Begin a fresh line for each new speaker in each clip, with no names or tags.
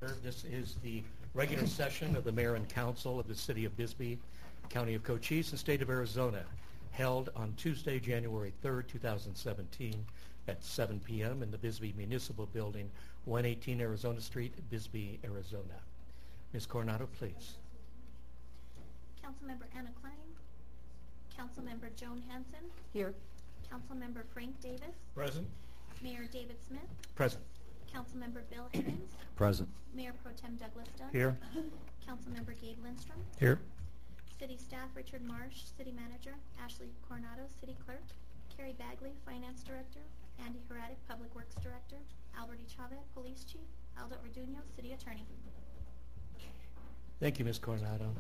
order. This is the regular session of the Mayor and Council of the City of Bisbee, County of Cochise, and State of Arizona, held on Tuesday, January 3rd, 2017 at 7 p.m. in the Bisbee Municipal Building, 118 Arizona Street, Bisbee, Arizona. Ms. Coronado, please.
Councilmember Anna Klein. Councilmember Joan Hanson.
Here.
Councilmember Frank Davis.
Present.
Mayor David Smith.
Present.
Councilmember Bill Higgins.
Present.
Mayor Pro Tem Douglas Dunn.
Here.
Councilmember Gabe Lindstrom.
Here.
City Staff Richard Marsh, City Manager. Ashley Coronado, City Clerk. Carrie Bagley, Finance Director. Andy Heradic, Public Works Director. Albert E. Chavez, Police Chief. Aldo Orduno, City Attorney.
Thank you, Ms. Coronado.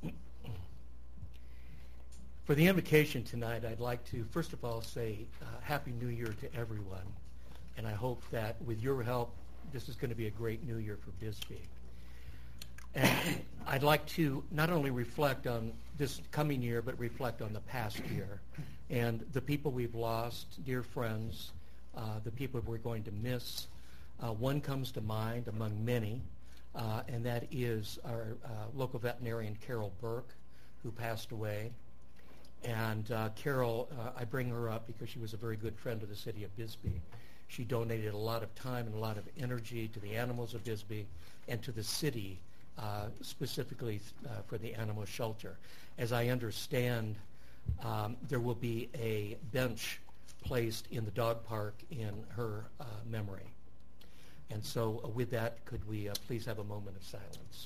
For the invocation tonight, I'd like to, first of all, say Happy New Year to everyone. And I hope that with your help, this is going to be a great new year for Bisbee. And I'd like to not only reflect on this coming year, but reflect on the past year and the people we've lost, dear friends, the people we're going to miss. One comes to mind among many, and that is our local veterinarian, Carol Burke, who passed away. And Carol, I bring her up because she was a very good friend of the city of Bisbee. She donated a lot of time and a lot of energy to the animals of Bisbee and to the city, specifically for the animal shelter. As I understand, there will be a bench placed in the dog park in her memory. And so with that, could we please have a moment of silence?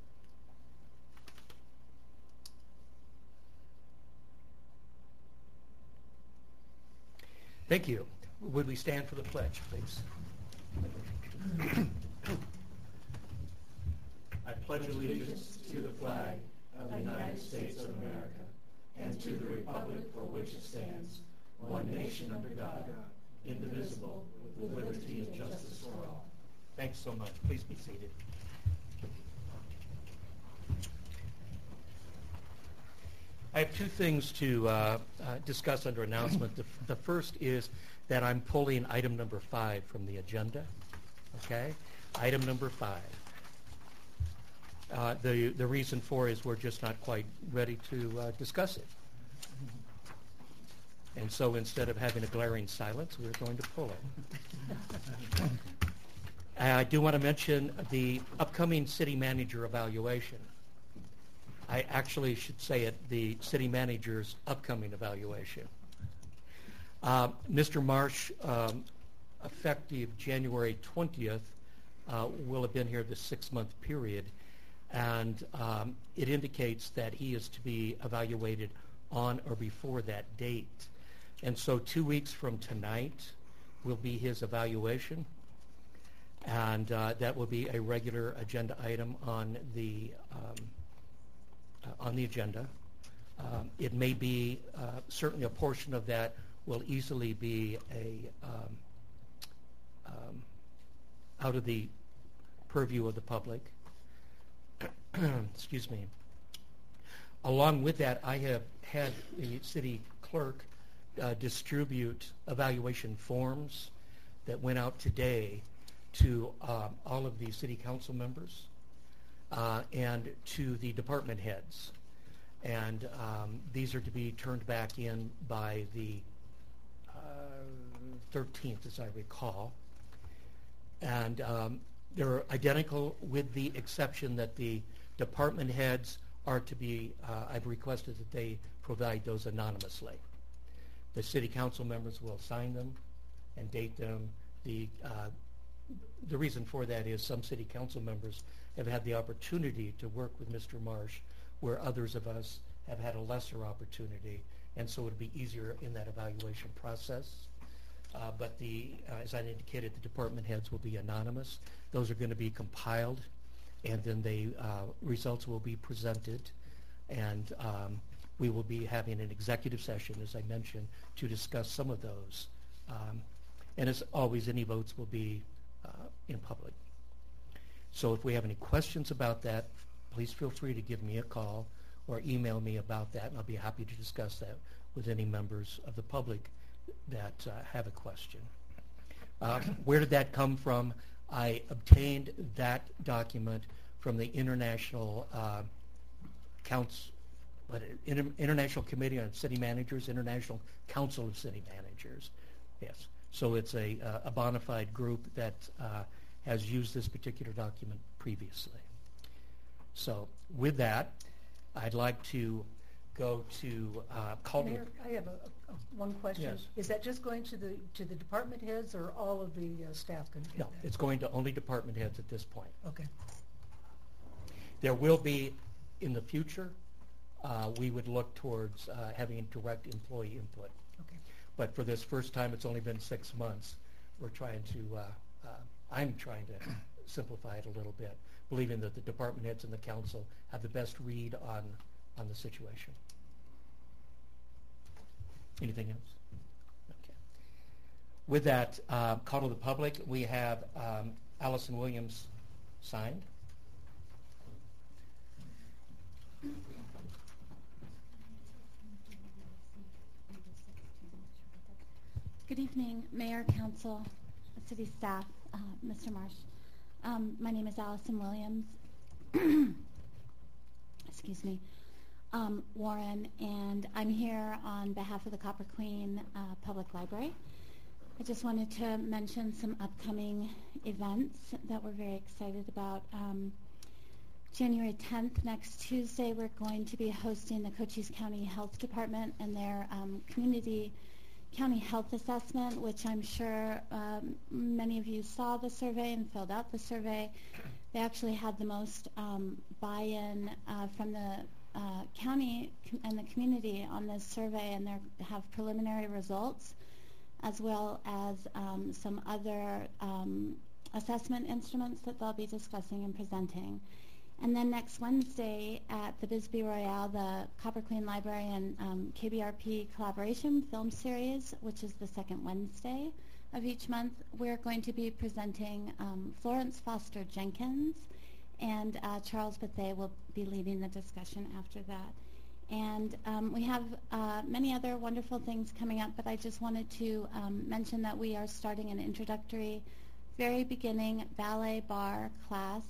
Thank you. Would we stand for the pledge, please? I pledge allegiance to the flag of the United States of America and to the republic for which it stands, one nation under God, indivisible, with liberty and justice for all. Thanks so much. Please be seated. I have two things to discuss under announcement. The first is that I'm pulling item number 5 from the agenda. Okay? Item number 5. The reason for is we're just not quite ready to discuss it. And so instead of having a glaring silence, we're going to pull it. I do want to mention the upcoming city manager evaluation. I actually should say it, the city manager's upcoming evaluation. Mr. Marsh, effective January 20th, will have been here the 6-month period, and it indicates that he is to be evaluated on or before that date. And so 2 weeks from tonight will be his evaluation, and that will be a regular agenda item on the agenda. It may be, certainly a portion of that will easily be out of the purview of the public. Excuse me. Along with that, I have had the city clerk distribute evaluation forms that went out today to all of the city council members and to the department heads. And these are to be turned back in by the 13th, as I recall. And they're identical with the exception that the department heads are to be, I've requested that they provide those anonymously. The city council members will sign them and date them. The reason for that is some city council members have had the opportunity to work with Mr. Marsh, where others of us have had a lesser opportunity, and so it would be easier in that evaluation process. But as I indicated, the department heads will be anonymous. Those are going to be compiled, and then the results will be presented, and we will be having an executive session, as I mentioned, to discuss some of those. And as always, any votes will be in public. So if we have any questions about that, please feel free to give me a call or email me about that, and I'll be happy to discuss that with any members of the public that have a question. Where did that come from? I obtained that document from the International International Committee on City Managers, International Council of City Managers. Yes. So it's a bona fide group that has used this particular document previously. So with that, I'd like to go to call.
Mayor, I have one question.
Yes.
Is that just going to the department heads, or all of the staff can get
No,
that?
it's going to only department heads at this point.
Okay.
There will be, in the future, we would look towards having direct employee input.
Okay.
But for this first time, it's only been 6 months. We're trying to, I'm trying to simplify it a little bit, believing that the department heads and the council have the best read on the situation. Anything else? Okay. With that, call to the public, we have Allison Williams signed.
Good evening, Mayor, Council, City staff, Mr. Marsh. My name is Allison Williams, excuse me, Warren, and I'm here on behalf of the Copper Queen Public Library. I just wanted to mention some upcoming events that we're very excited about. January 10th, next Tuesday, we're going to be hosting the Cochise County Health Department and their community county health assessment, which I'm sure many of you saw the survey and filled out the survey. They actually had the most buy-in from the county and the community on this survey, and they have preliminary results, as well as some other assessment instruments that they'll be discussing and presenting. And then next Wednesday at the Bisbee Royale, the Copper Queen Library and KBRP collaboration film series, which is the second Wednesday of each month, we're going to be presenting Florence Foster Jenkins, and Charles Bethea will be leading the discussion after that. And we have many other wonderful things coming up, but I just wanted to mention that we are starting an introductory, very beginning ballet bar class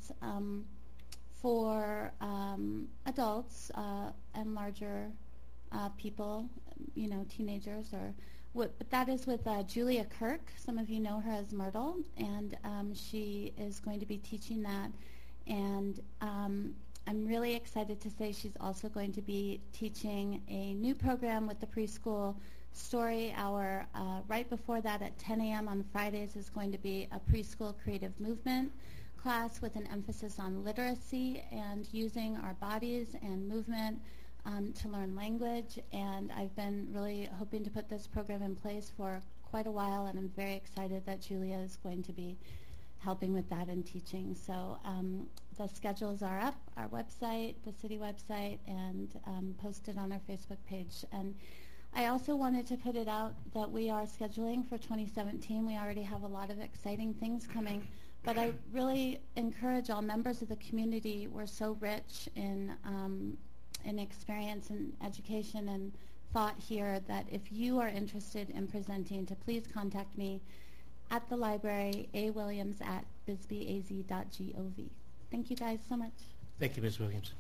for adults and larger people, you know, teenagers, or but that is with Julia Kirk. Some of you know her as Myrtle, and she is going to be teaching that. And I'm really excited to say she's also going to be teaching a new program with the preschool story hour. Right before that at 10 a.m. on Fridays is going to be a preschool creative movement class with an emphasis on literacy and using our bodies and movement to learn language. And I've been really hoping to put this program in place for quite a while, and I'm very excited that Julia is going to be helping with that and teaching. So the schedules are up, our website, the city website, and posted on our Facebook page. And I also wanted to put it out that we are scheduling for 2017. We already have a lot of exciting things coming. But I really encourage all members of the community. We're so rich in experience and education and thought here that if you are interested in presenting, to please contact me at the library, awilliams@bisbeeaz.gov. Thank you guys so much.
Thank you, Ms. Williams.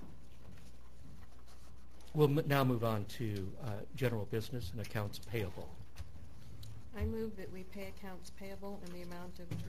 We'll now move on to general business and accounts payable.
I move that we pay accounts payable in the amount of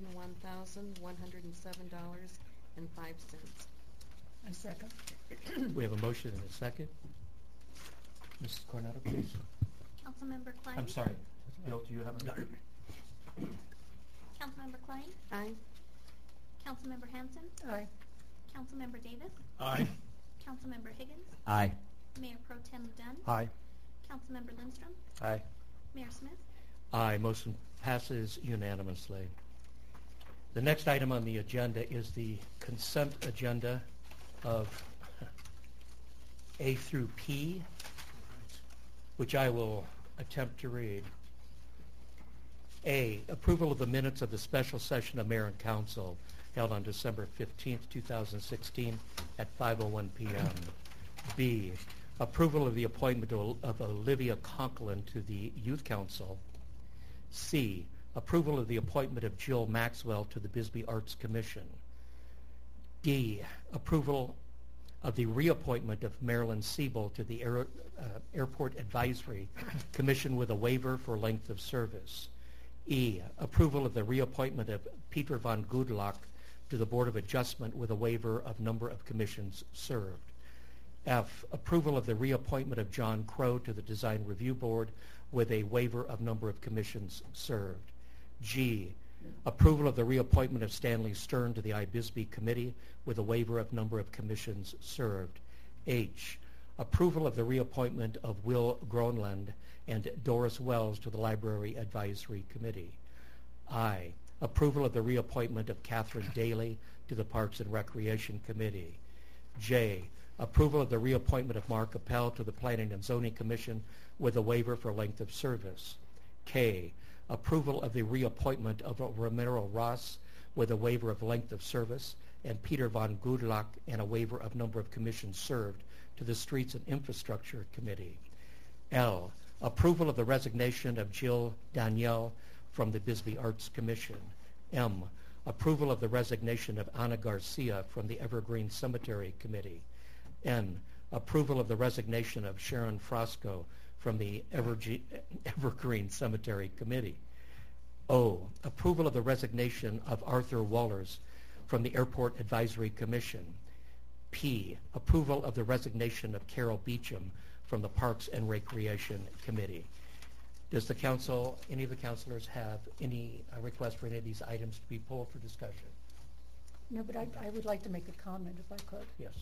$301,107.05.
A second.
We have a motion and a second. Mrs. Coronado, please.
Councilmember Klein?
I'm sorry. Bill, do you have a...
Councilmember Klein?
Aye.
Councilmember Hanson?
Aye.
Councilmember Davis?
Aye.
Councilmember Higgins?
Aye.
Mayor Pro Tem Dunn?
Aye.
Councilmember Lindstrom?
Aye.
Mayor Smith?
Aye. Motion passes unanimously. The next item on the agenda is the consent agenda of A through P, which I will attempt to read. A, approval of the minutes of the special session of Mayor and Council held on December 15th, 2016 at 5:01 p.m. B, approval of the appointment of Olivia Conklin to the Youth Council. C, approval of the appointment of Jill Maxwell to the Bisbee Arts Commission. D, approval of the reappointment of Marilyn Siebel to the Airport Advisory Commission with a waiver for length of service. E, approval of the reappointment of Peter von Gudlach to the Board of Adjustment with a waiver of number of commissions served. F, approval of the reappointment of John Crow to the Design Review Board with a waiver of number of commissions served. G, approval of the reappointment of Stanley Stern to the IBISBE Committee with a waiver of number of commissions served. H, approval of the reappointment of Will Gronland and Doris Wells to the Library Advisory Committee. I, approval of the reappointment of Catherine Daly to the Parks and Recreation Committee. J, approval of the reappointment of Mark Appel to the Planning and Zoning Commission with a waiver for length of service. K, approval of the reappointment of Romero Ross with a waiver of length of service, and Peter von Gudlach and a waiver of number of commissions served to the Streets and Infrastructure Committee. L, approval of the resignation of Jill Danielle from the Bisbee Arts Commission. M, approval of the resignation of Ana Garcia from the Evergreen Cemetery Committee. N, approval of the resignation of Sharon Frasco from the Evergreen Cemetery Committee. O, approval of the resignation of Arthur Wallers from the Airport Advisory Commission. P, approval of the resignation of Carol Beecham from the Parks and Recreation Committee. Does the council, any of the councilors, have any request for any of these items to be pulled for discussion?
No, but I would like to make a comment if I could.
Yes.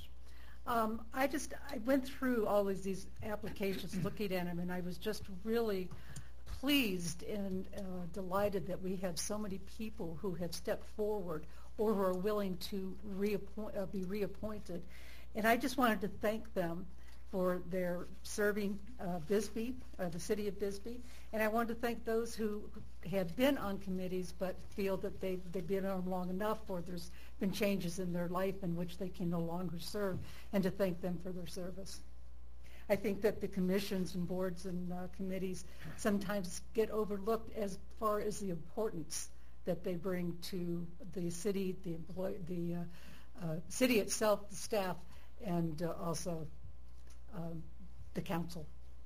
I went through all of these applications, looking at them, and I was just really pleased and delighted that we have so many people who have stepped forward or who are willing to be reappointed. And I just wanted to thank them for their serving Bisbee, the city of Bisbee. And I wanted to thank those who have been on committees but feel that they've been on long enough or there's been changes in their life in which they can no longer serve, and to thank them for their service. I think that the commissions and boards and committees sometimes get overlooked as far as the importance that they bring to the city, the city itself, the staff, and also the council.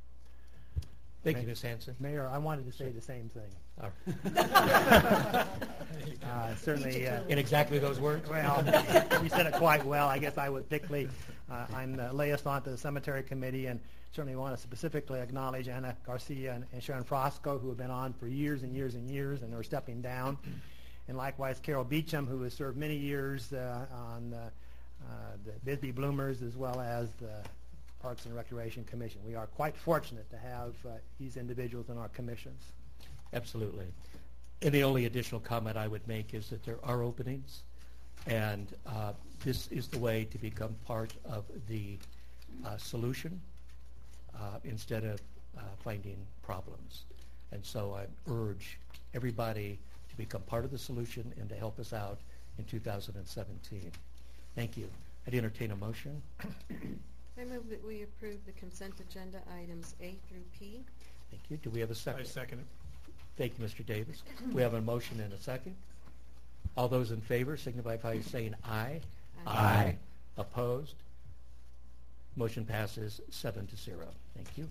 Thank you, Ms. Hanson.
Mayor, I wanted to say the same thing.
All right.
Certainly.
In exactly those words?
Well, you said it quite well. I guess I would particularly, I'm the liaison to the Cemetery Committee, and certainly want to specifically acknowledge Ana Garcia and Sharon Frasco, who have been on for years and years and years and are stepping down. And likewise, Carol Beecham, who has served many years on the Bisbee Bloomers as well as the Parks and Recreation Commission. We are quite fortunate to have these individuals in our commissions.
Absolutely. And the only additional comment I would make is that there are openings, and this is the way to become part of the solution instead of finding problems. And so I urge everybody to become part of the solution and to help us out in 2017. Thank you. I'd entertain a motion.
I move that we approve the consent agenda items A through P.
Thank you. Do we have a second?
I second it.
Thank you, Mr. Davis. We have a motion and a second. All those in favor signify by saying aye.
Aye.
Opposed? Motion passes 7-0. Thank you.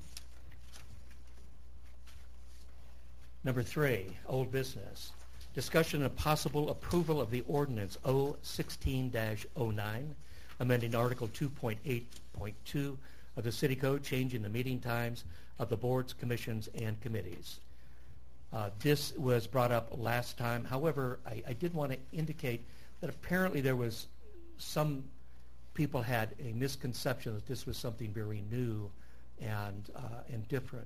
Number 3, old business. Discussion of possible approval of the ordinance O16-09, amending Article 2.8.2 of the City Code, changing the meeting times of the boards, commissions, and committees. This was brought up last time. However, I did want to indicate that apparently there was some people had a misconception that this was something very new and different.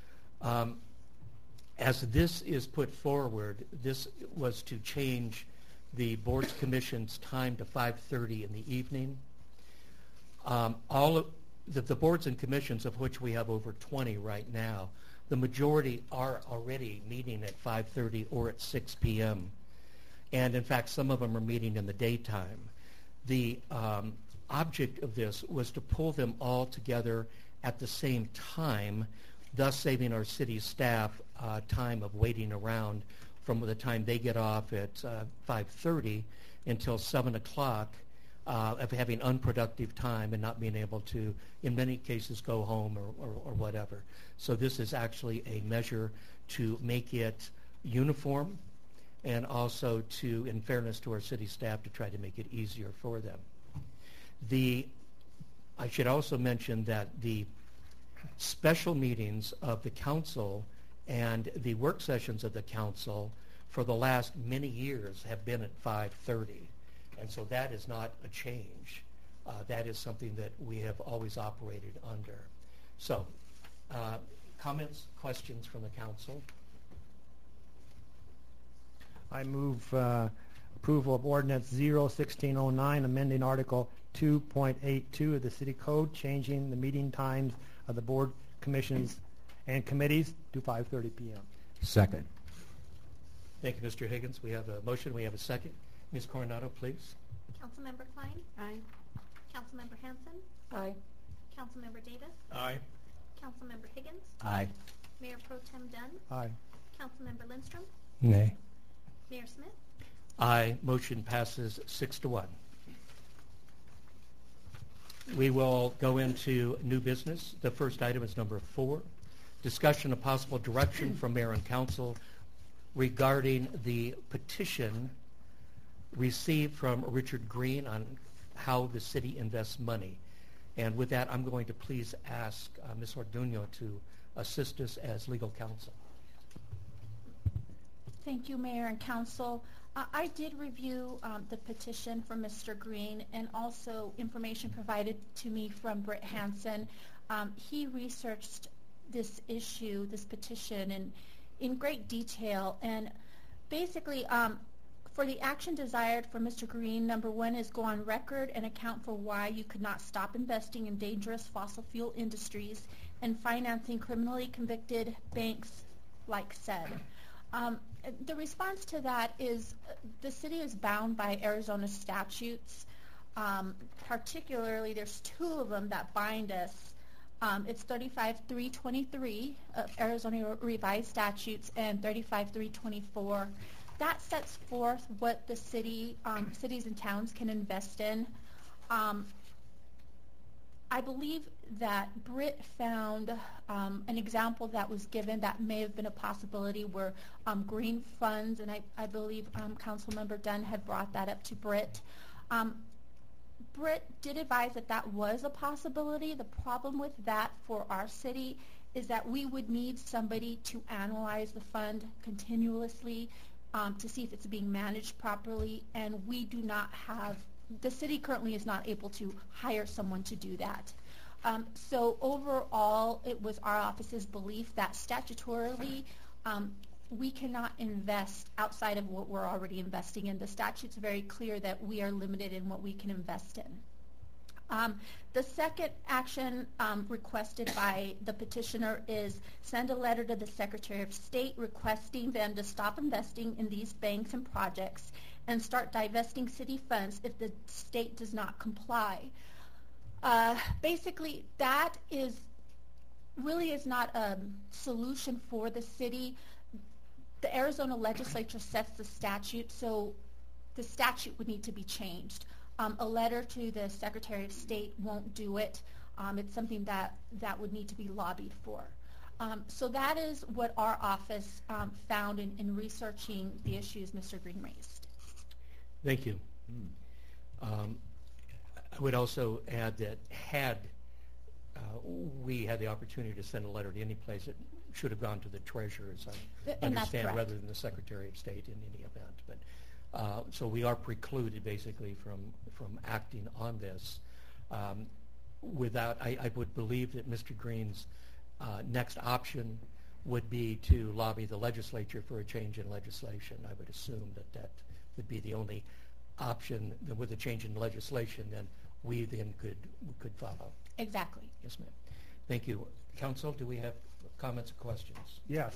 As this is put forward, this was to change the boards commission's time to 5:30 in the evening. All of the boards and commissions, of which we have over 20 right now, the majority are already meeting at 5:30 or at 6 p.m. And in fact, some of them are meeting in the daytime. The object of this was to pull them all together at the same time, thus saving our city staff time of waiting around from the time they get off at 5:30 until 7 o'clock of having unproductive time and not being able to, in many cases, go home or whatever. So this is actually a measure to make it uniform and also to, in fairness to our city staff, to try to make it easier for them. I should also mention that the special meetings of the council and the work sessions of the council for the last many years have been at 5:30. And so that is not a change. That is something that we have always operated under. So, comments, questions from the council?
I move approval of ordinance 01609, amending Article 2.82 of the City Code, changing the meeting times of the board, commissions, and committees to 5:30 p.m.
Second.
Thank you, Mr. Higgins. We have a motion. We have a second. Ms. Coronado, please.
Councilmember Klein?
Aye.
Councilmember Hanson?
Aye.
Councilmember Davis?
Aye.
Councilmember Higgins?
Aye.
Mayor Pro Tem Dunn?
Aye.
Councilmember Lindstrom?
Nay.
Mayor Smith?
Aye. Motion passes 6-1. We will go into new business. The first item is number 4, discussion of possible direction from mayor and council regarding the petition received from Richard Green on how the city invests money. And with that, I'm going to please ask Ms. Orduno to assist us as legal counsel.
Thank you, Mayor and Council. I did review the petition from Mr. Green and also information provided to me from Britt Hansen. He researched this issue, this petition, in great detail. And basically, for the action desired for Mr. Green, number 1 is go on record and account for why you could not stop investing in dangerous fossil fuel industries and financing criminally convicted banks like said. The response to that is the city is bound by Arizona statutes. Particularly, there's 2 of them that bind us. It's 35.323 of Arizona Revised Statutes and 35.324. That sets forth what the cities and towns can invest in. I believe that Britt found an example that was given that may have been a possibility where green funds, and I believe Councilmember Dunn had brought that up to Britt. Britt did advise that that was a possibility. The problem with that for our city is that we would need somebody to analyze the fund continuously to see if it's being managed properly, and we do not have, the city currently is not able to hire someone to do that. So overall, it was our office's belief that statutorily we cannot invest outside of what we're already investing in. The statute's very clear that we are limited in what we can invest in. The second action requested by the petitioner is send a letter to the Secretary of State requesting them to stop investing in these banks and projects and start divesting city funds if the state does not comply. Basically, that really is not a solution for the city. The Arizona legislature sets the statute, so the statute would need to be changed. A letter to the Secretary of State won't do it. It's something that would need to be lobbied for. So that is what our office found in researching the issues Mr. Green raised.
Thank you. I would also add that had we had the opportunity to send a letter to any place, it should have gone to the treasurer, as I understand, rather than the Secretary of State in any event. But so we are precluded basically from acting on this. I would believe that Mr. Green's next option would be to lobby the legislature for a change in legislation. I would assume that would be the only option. With a change in legislation, then we then could follow.
Exactly.
Yes, ma'am. Thank you. Council, do we have comments or questions?
Yes.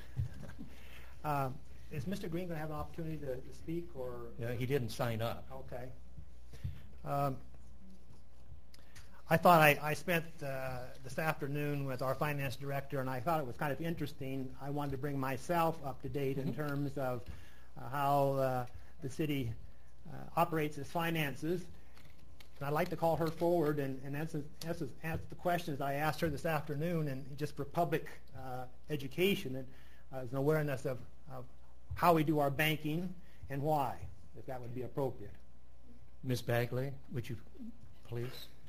Is Mr. Green going to have an opportunity to speak, or?
Yeah, he didn't sign up.
Okay. I thought I spent this afternoon with our finance director, and I thought it was kind of interesting. I wanted to bring myself up to date in terms of how the city operates its finances. And I'd like to call her forward and answer the questions I asked her this afternoon, and just for public education and as an awareness of how we do our banking and why, if that would be appropriate.
Ms. Bagley, would you please?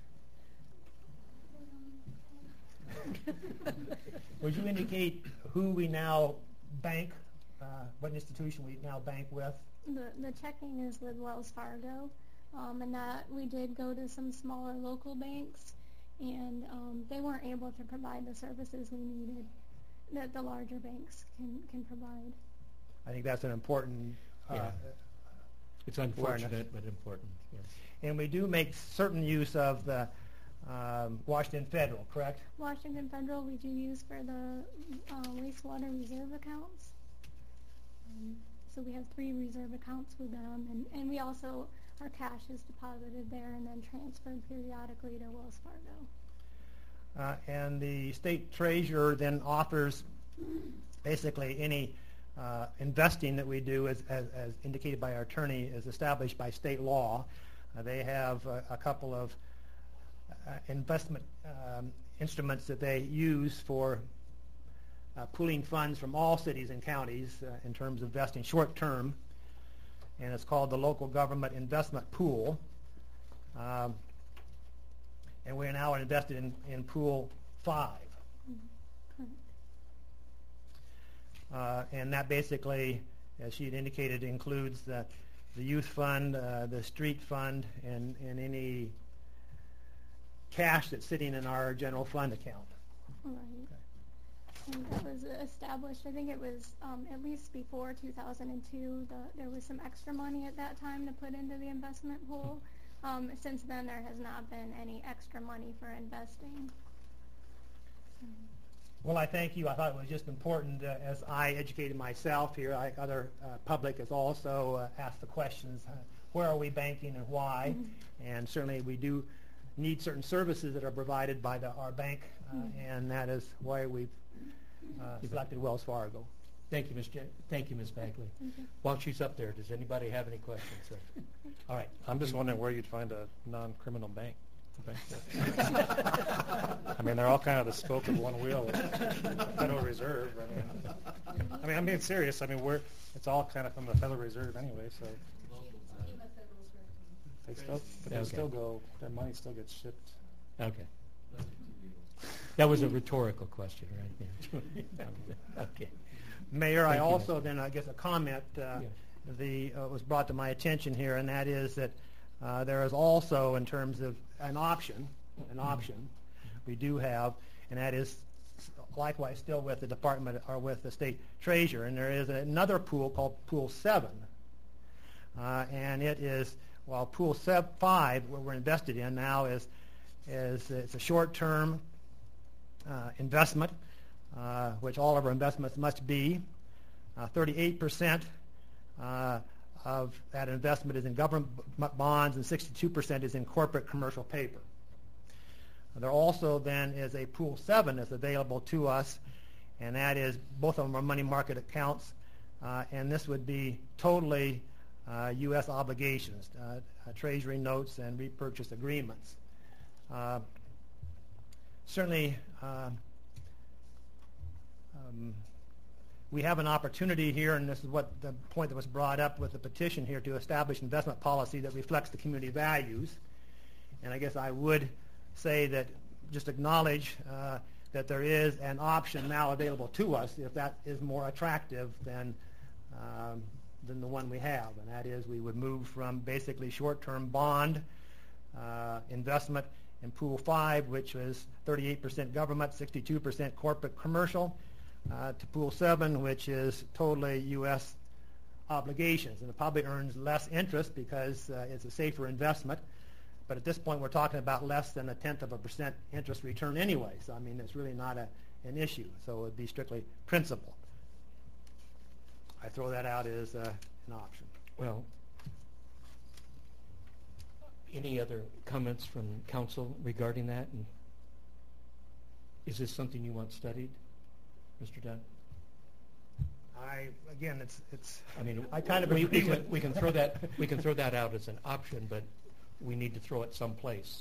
Would you indicate who we now bank, what institution we now bank with?
The checking is with Wells Fargo, and that we did go to some smaller local banks, and they weren't able to provide the services we needed that the larger banks can provide.
I think that's an important
It's unfortunate, but important. Yes.
And we do make certain use of the Washington Federal, correct?
Washington Federal we do use for the wastewater reserve accounts. So we have 3 reserve accounts with them, and we also, our cash is deposited there and then transferred periodically to Wells Fargo.
And the state treasurer then authors basically any investing that we do, as indicated by our attorney, is established by state law. They have a couple of investment instruments that they use for pooling funds from all cities and counties in terms of investing short term, and it's called the Local Government Investment Pool. And we are now invested in Pool 5. And that basically, as she had indicated, includes the youth fund, the street fund, and any cash that's sitting in our general fund account.
Right. Okay. And that was established, I think it was at least before 2002. There was some extra money at that time to put into the investment pool. Since then, there has not been any extra money for investing.
Well, I thank you. I thought it was just important as I educated myself here, like other public has also asked the questions, where are we banking and why? And certainly we do need certain services that are provided by our bank, and that is why we've selected Wells Fargo.
Thank you, Thank you, Ms. Bagley. While she's up there, does anybody have any questions? All right.
I'm just wondering where you'd find a non-criminal bank. I mean, they're all kind of the spoke of one wheel. Federal Reserve. I mean, I'm being serious. I mean, it's all kind of from the Federal Reserve anyway. So they still go. Their money still gets shipped.
Okay. That was a rhetorical question, right? Okay.
Mayor, I also then, I guess, a comment was brought to my attention here, and that is that there is also, in terms of an option we do have, and that is likewise still with the department or with the state treasurer, and there is another pool called Pool 7, and it is, while Pool 5, where we're invested in now, is it's a short-term investment, which all of our investments must be. 38% of that investment is in government bonds, and 62% is in corporate commercial paper. There also then is a Pool 7 that's available to us, and that is both of them are money market accounts, and this would be totally U.S. obligations, treasury notes and repurchase agreements. Certainly, we have an opportunity here, and this is what the point that was brought up with the petition here, to establish investment policy that reflects the community values. And I guess I would say that, just acknowledge that there is an option now available to us if that is more attractive than the one we have, and that is we would move from basically short-term bond investment in Pool 5, which was 38% government, 62% corporate commercial, to Pool 7, which is totally U.S. obligations. And it probably earns less interest because it's a safer investment. But at this point, we're talking about less than 0.1% interest return anyway. So, I mean, it's really not an issue. So it would be strictly principal. I throw that out as an option.
Well, Any other comments from council regarding that? And is this something you want studied, Mr. Dunn?
It's.
I mean,
I kind of
we
agree
can,
with-
we can throw that out as an option, but we need to throw it someplace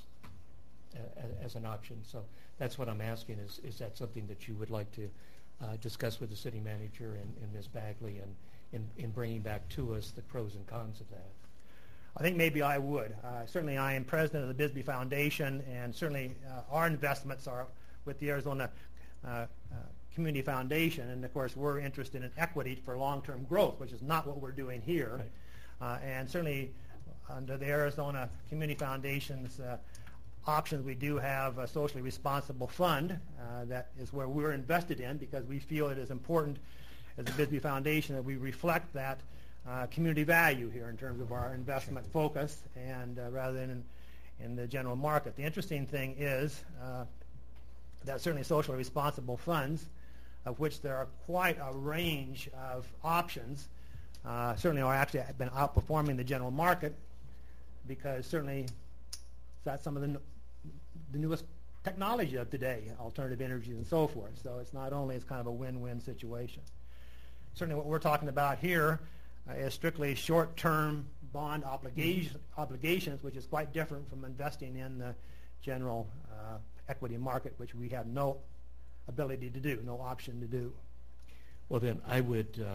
as an option. So that's what I'm asking, is that something that you would like to discuss with the city manager and Ms. Bagley and in bringing back to us the pros and cons of that?
I think maybe I would. Certainly I am president of the Bisbee Foundation, and certainly our investments are with the Arizona Community Foundation, and of course we're interested in equity for long-term growth, which is not what we're doing here.
Right.
And certainly under the Arizona Community Foundation's options, we do have a socially responsible fund that is where we're invested in, because we feel it is important as the Bisbee Foundation that we reflect that community value here in terms of our investment focus, and rather than in the general market. The interesting thing is that certainly socially responsible funds, of which there are quite a range of options, certainly are actually been outperforming the general market, because certainly that's some of the newest technology of today, alternative energies and so forth. So it's not only, it's kind of a win-win situation. Certainly what we're talking about here is strictly short-term bond obligations, which is quite different from investing in the general equity market, which we have no ability to do, no option to do.
Well, then I would,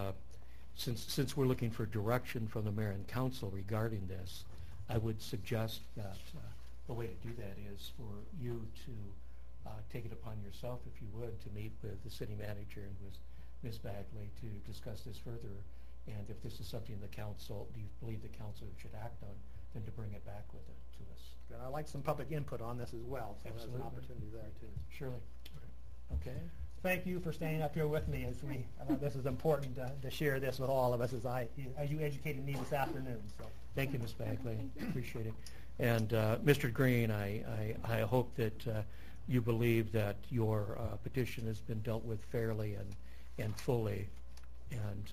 since we're looking for direction from the mayor and council regarding this, I would suggest that the way to do that is for you to take it upon yourself, if you would, to meet with the city manager and with Ms. Bagley to discuss this further. And if this is something the council, do you believe the council should act on, then to bring it back with it to us.
And I'd like some public input on this as well, so there's
Absolutely.
an opportunity there too.
Surely. Okay.
Thank you for staying up here with me as we. I thought this is important to share this with all of us as you educated me this afternoon. So
Thank you, Ms. Bagley. Appreciate it. And Mr. Green, I hope that you believe that your petition has been dealt with fairly and fully, and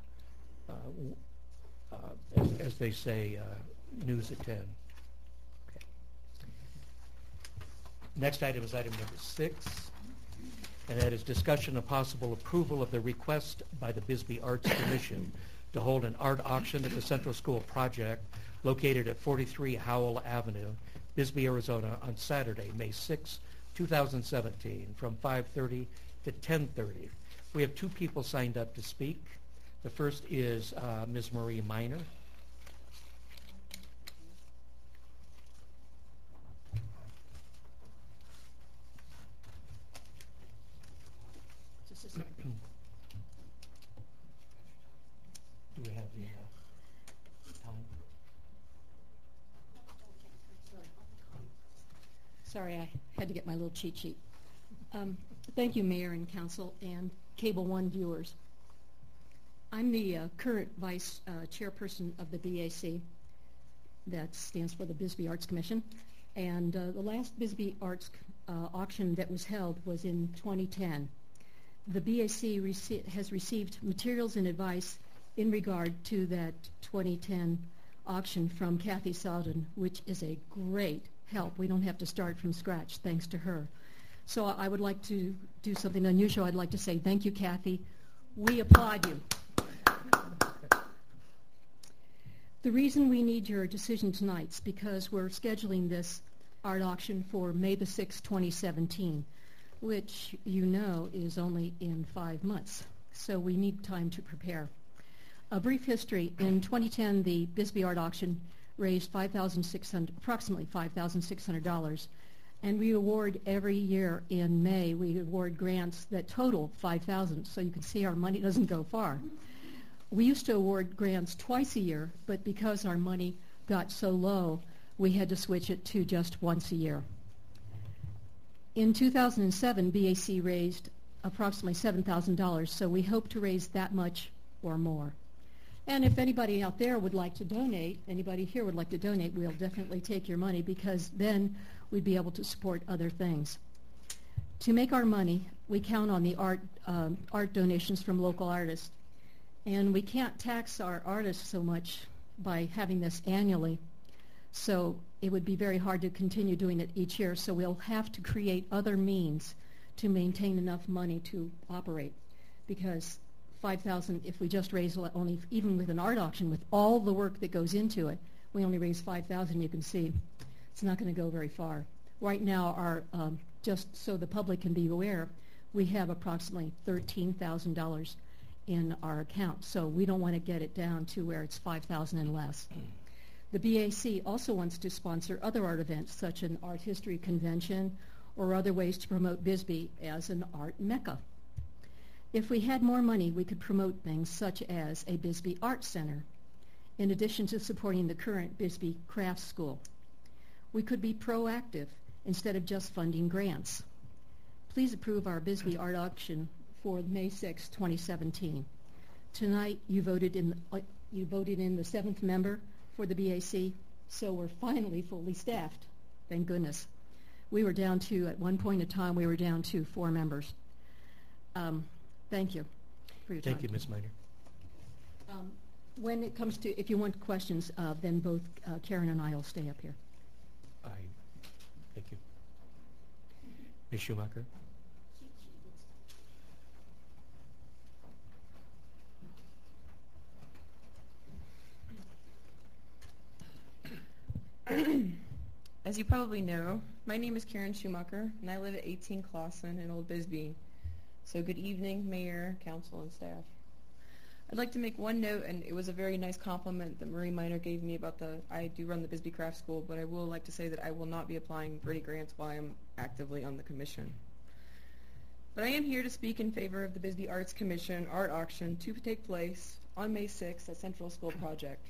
as they say, news at 10. Okay. Next item is item number 6, and that is discussion of possible approval of the request by the Bisbee Arts Commission to hold an art auction at the Central School Project located at 43 Howell Avenue, Bisbee, Arizona, on Saturday, May 6, 2017, from 5:30 to 10:30. We have 2 people signed up to speak. The first is Ms. Marie Miner.
Just a second.
Do we have the time?
Sorry, I had to get my little cheat sheet. Thank you, Mayor and Council and Cable One viewers. I'm the current Vice Chairperson of the BAC. That stands for the Bisbee Arts Commission. And the last Bisbee Arts auction that was held was in 2010. The BAC has received materials and advice in regard to that 2010 auction from Kathy Selden, which is a great help. We don't have to start from scratch thanks to her. So I would like to do something unusual. I'd like to say thank you, Kathy. We applaud you. The reason we need your decision tonight is because we're scheduling this art auction for May the 6th, 2017, which you know is only in 5 months. So we need time to prepare. A brief history. In 2010, the Bisbee Art Auction raised approximately $5,600. And we award every year in May, we award grants that total $5,000, so you can see our money doesn't go far. We used to award grants twice a year, but because our money got so low, we had to switch it to just once a year. In 2007, BAC raised approximately $7,000, so we hope to raise that much or more. And if anybody out there would like to donate, anybody here would like to donate, we'll definitely take your money, because then we'd be able to support other things. To make our money, we count on the art donations from local artists. And we can't tax our artists so much by having this annually. So it would be very hard to continue doing it each year, so we'll have to create other means to maintain enough money to operate, because 5,000, if we just raise only, even with an art auction, with all the work that goes into it, we only raise 5,000, you can see it's not going to go very far. Right now, our just so the public can be aware, we have approximately $13,000 in our account, so we don't want to get it down to where it's 5,000 and less. The BAC also wants to sponsor other art events, such as an art history convention or other ways to promote Bisbee as an art mecca. If we had more money, we could promote things such as a Bisbee Art Center, in addition to supporting the current Bisbee Crafts School. We could be proactive instead of just funding grants. Please approve our Bisbee Art Auction for May 6, 2017. Tonight, you voted in the 7th member for the BAC, so we're finally fully staffed. Thank goodness. We were down to, at one point in time, we were down to 4 members. Thank you for your time.
Thank you, Ms. Miner.
When it comes to, if you want questions, then both Karen and I will stay up here.
Thank you. Ms. Schumacher?
As you probably know, my name is Karen Schumacher, and I live at 18 Clausen in Old Bisbee. So good evening, Mayor, Council, and staff. I'd like to make one note, and it was a very nice compliment that Marie Miner gave me about I do run the Bisbee Craft School, but I will like to say that I will not be applying for any grants while I am actively on the commission. But I am here to speak in favor of the Bisbee Arts Commission art auction to take place on May 6th at Central School Project.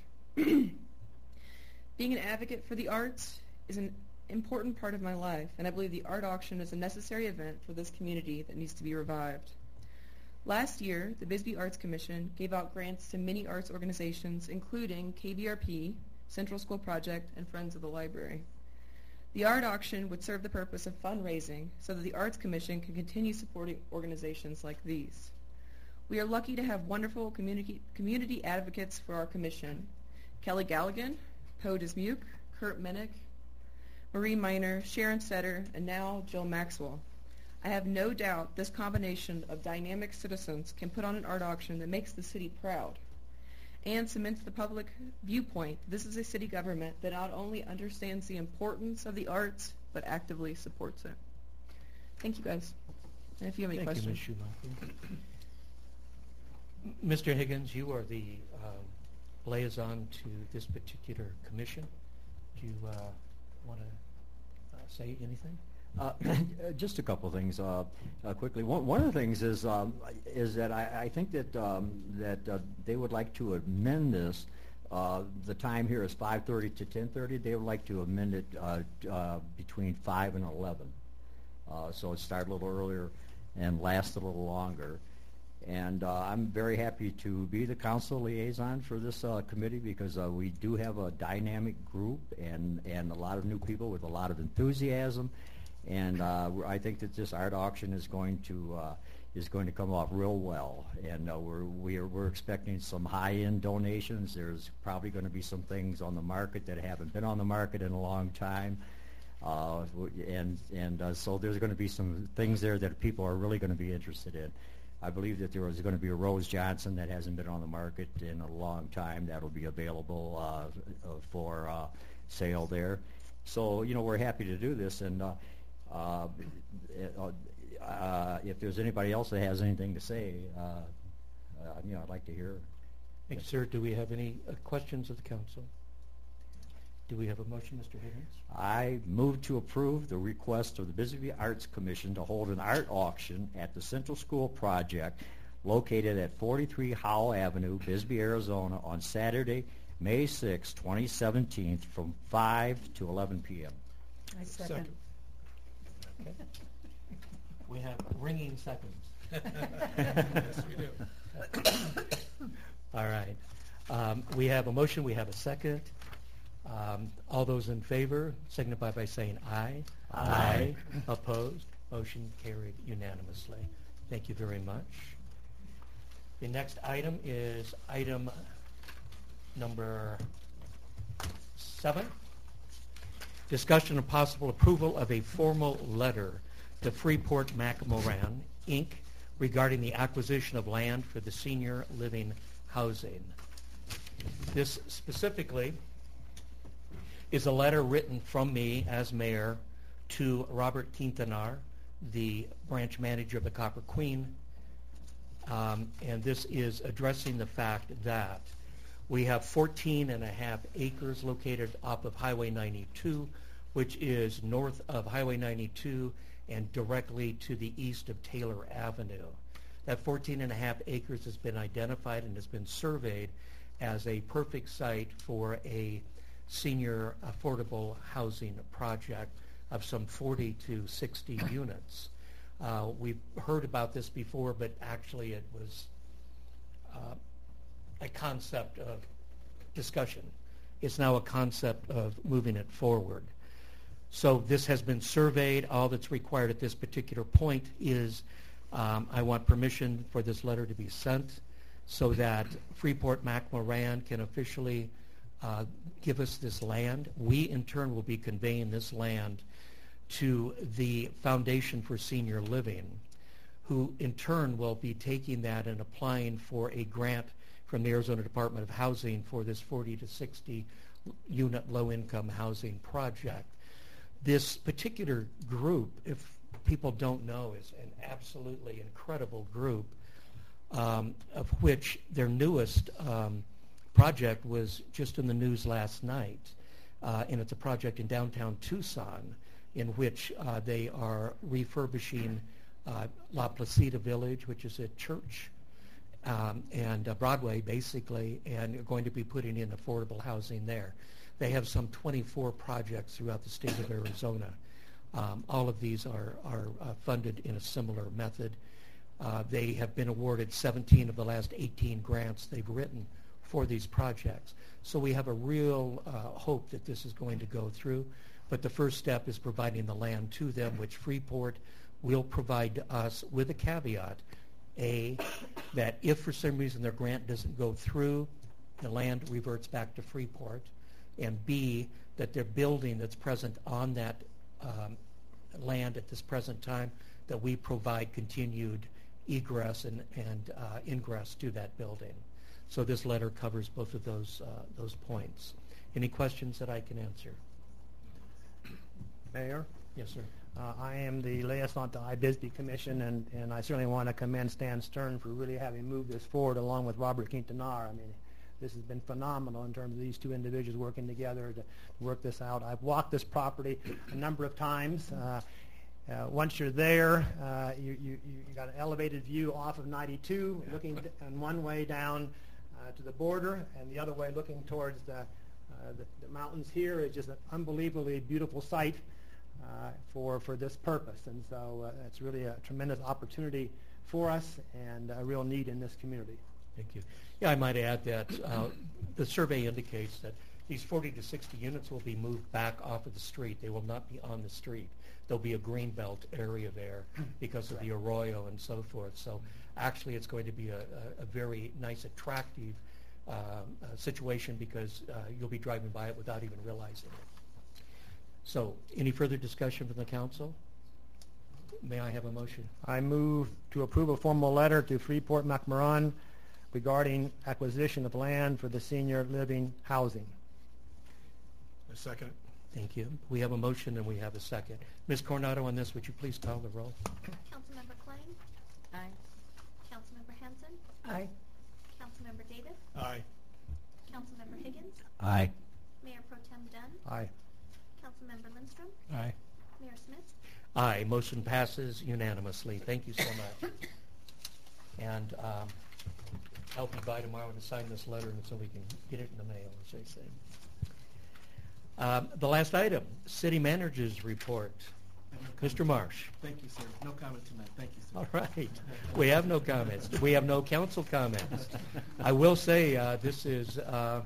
Being an advocate for the arts is an important part of my life, and I believe the art auction is a necessary event for this community that needs to be revived. Last year, the Bisbee Arts Commission gave out grants to many arts organizations, including KBRP, Central School Project, and Friends of the Library. The art auction would serve the purpose of fundraising so that the Arts Commission can continue supporting organizations like these. We are lucky to have wonderful community advocates for our commission: Kelly Galligan, Poe Dismuke, Kurt Minnick, Marie Miner, Sharon Setter, and now Jill Maxwell. I have no doubt this combination of dynamic citizens can put on an art auction that makes the city proud and cements the public viewpoint this is a city government that not only understands the importance of the arts, but actively supports it. Thank you, guys. And if you have any questions.
Thank you, Ms. Schumacher. Mr. Higgins, you are the liaison to this particular commission. Do you want to say anything?
Just a couple of things quickly. One of the things is that I think that they would like to amend this. The time here is 5:30 to 10:30. They would like to amend it between 5 and 11. So it start a little earlier and last a little longer. And I'm very happy to be the council liaison for this committee, because we do have a dynamic group and a lot of new people with a lot of enthusiasm. And I think that this art auction is going to come off real well. And we're expecting some high-end donations. There's probably going to be some things on the market that haven't been on the market in a long time. So there's going to be some things there that people are really going to be interested in. I believe that there is going to be a Rose Johnson that hasn't been on the market in a long time. That will be available for sale there. So, we're happy to do this. And if there's anybody else that has anything to say, I'd like to hear.
Thank you, sir. Do we have any questions of the council? Do we have a motion, Mr. Higgins?
I move to approve the request of the Bisbee Arts Commission to hold an art auction at the Central School Project located at 43 Howell Avenue, Bisbee, Arizona on Saturday, May 6, 2017 from 5 to 11 p.m.
I second.
Okay. We have ringing seconds.
Yes, we do.
All right. We have a motion. We have a second. All those in favor signify by saying aye. Aye. Opposed? Motion carried unanimously. Thank you very much. The next item is item number 7. Discussion of possible approval of a formal letter to Freeport McMoran, Inc., regarding the acquisition of land for the senior living housing. This specifically is a letter written from me as mayor to Robert Quintanar, the branch manager of the Copper Queen, and this is addressing the fact that we have 14.5 acres located off of Highway 92, which is north of Highway 92 and directly to the east of Taylor Avenue. That 14.5 acres has been identified and has been surveyed as a perfect site for a senior affordable housing project of some 40 to 60 units. We've heard about this before, but actually it was a concept of discussion. It's now a concept of moving it forward. So this has been surveyed. All that's required at this particular point is I want permission for this letter to be sent so that Freeport McMoran can officially give us this land. We, in turn, will be conveying this land to the Foundation for Senior Living, who, in turn, will be taking that and applying for a grant from the Arizona Department of Housing for this 40 to 60 unit low-income housing project. This particular group, if people don't know, is an absolutely incredible group, of which their newest project was just in the news last night, and it's a project in downtown Tucson in which they are refurbishing La Placida Village, which is a church, and Broadway, basically, and are going to be putting in affordable housing there. They have some 24 projects throughout the state of Arizona. All of these are funded in a similar method. They have been awarded 17 of the last 18 grants they've written for these projects. So we have a real hope that this is going to go through. But the first step is providing the land to them, which Freeport will provide to us with a caveat, A, that if for some reason their grant doesn't go through, the land reverts back to Freeport, and B, that their building that's present on that land at this present time, that we provide continued egress and ingress to that building. So this letter covers both of those points. Any questions that I can answer?
Mayor?
Yes, sir.
I am the liaison to IBISD Commission, and I certainly want to commend Stan Stern for really having moved this forward along with Robert Quintanar. I mean, this has been phenomenal in terms of these two individuals working together to work this out. I've walked this property a number of times. Once you're there, you got an elevated view off of 92, looking in one way down to the border, and the other way looking towards the mountains here. Is just an unbelievably beautiful sight for this purpose, and so it's really a tremendous opportunity for us and a real need in this community.
Thank you. Yeah, I might add that the survey indicates that these 40 to 60 units will be moved back off of the street. They will not be on the street. There'll be a greenbelt area there because of the arroyo and so forth. So actually it's going to be a very nice, attractive situation because you'll be driving by it without even realizing it. So any further discussion from the council? May I have a motion?
I move to approve a formal letter to Freeport McMoran regarding acquisition of land for the senior living housing.
A second.
Thank you. We have a motion and we have a second. Ms. Coronado, on this, would you please call the roll?
Councilmember Klein?
Aye.
Councilmember Hanson?
Aye.
Councilmember Davis?
Aye.
Councilmember Higgins?
Aye.
Mayor Pro Tem Dunn?
Aye.
Councilmember Lindstrom?
Aye.
Mayor Smith?
Aye. Motion passes unanimously. Thank you so much. And I'll be by tomorrow to sign this letter so we can get it in the mail, as they say. The last item, city manager's report. Mr. Marsh.
Thank you, sir. No comment tonight. Thank you, sir.
All right. We have no comments. We have no council comments. I will say this is a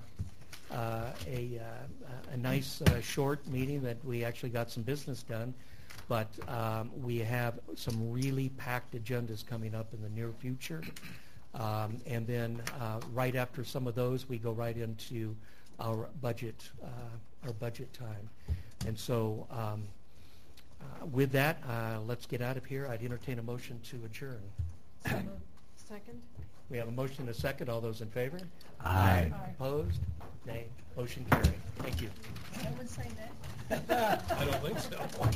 nice short meeting that we actually got some business done, but we have some really packed agendas coming up in the near future. And then right after some of those, we go right into our budget time. And so with that, let's get out of here. I'd entertain a motion to adjourn.
Second?
We have a motion and a second. All those in favor?
Aye.
Opposed? Nay. Motion carried. Thank you.
I would say that.
I don't think so.